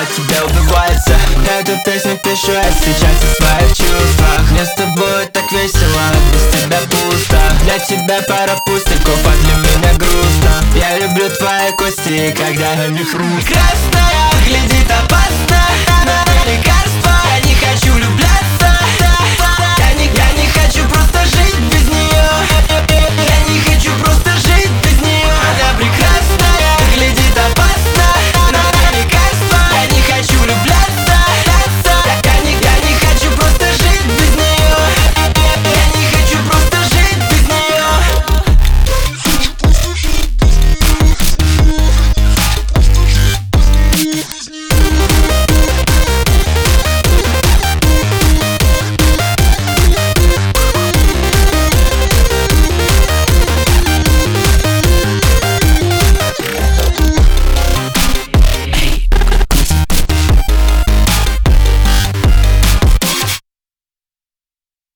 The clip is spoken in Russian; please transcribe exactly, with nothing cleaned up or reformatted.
от тебя убивается. Эту песню пишу я сейчас о своих чувствах. Мне с тобой так весело, без тебя пусто. Для тебя пара пустяков, а для меня грустно. Я люблю твои кости, когда они хрустят. Красная глядит, а